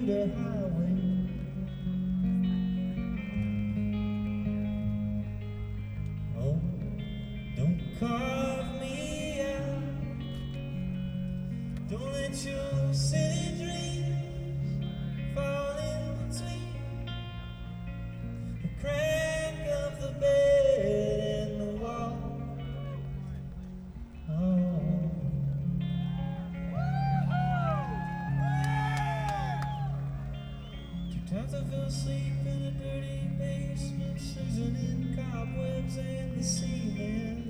the highway. Oh, don't carve me out. Don't let your silly dreams fall in between the crack of the bed and the wall. Times I fell asleep in a dirty basement, snoozing in cobwebs and the cement.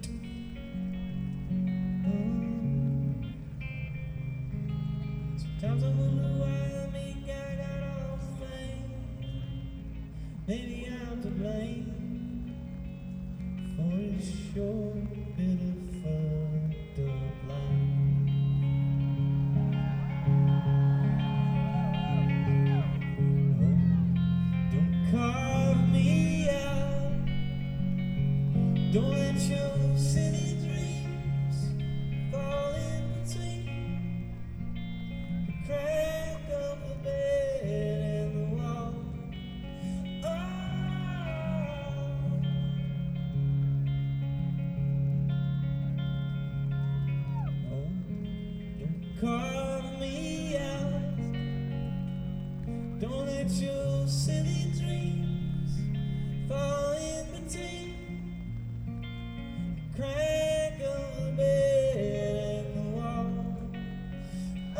Sometimes I wonder why I got all the fame. Maybe I'm to blame for this short bit of fucked up life. Carve me out. Don't let your silly dreams fall in between the crack of the bed and the wall. Oh, don't carve me out. Don't let your silly dreams fall in between the crack of the bed and the wall. Oh,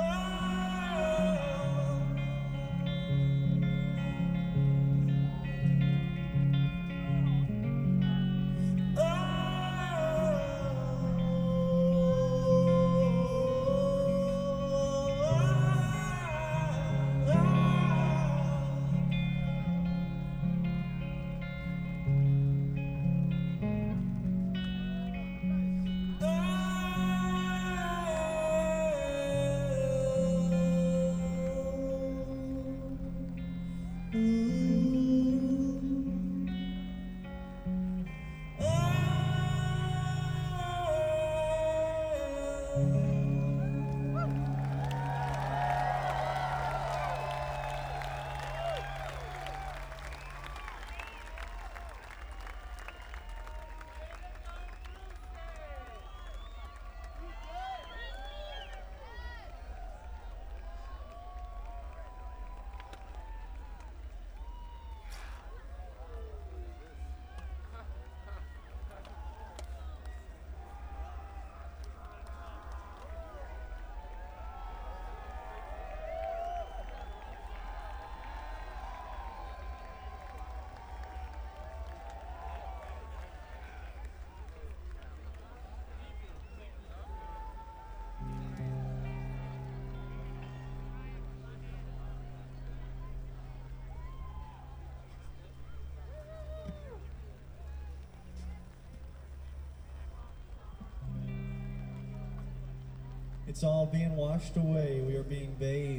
it's all being washed away. We are being bathed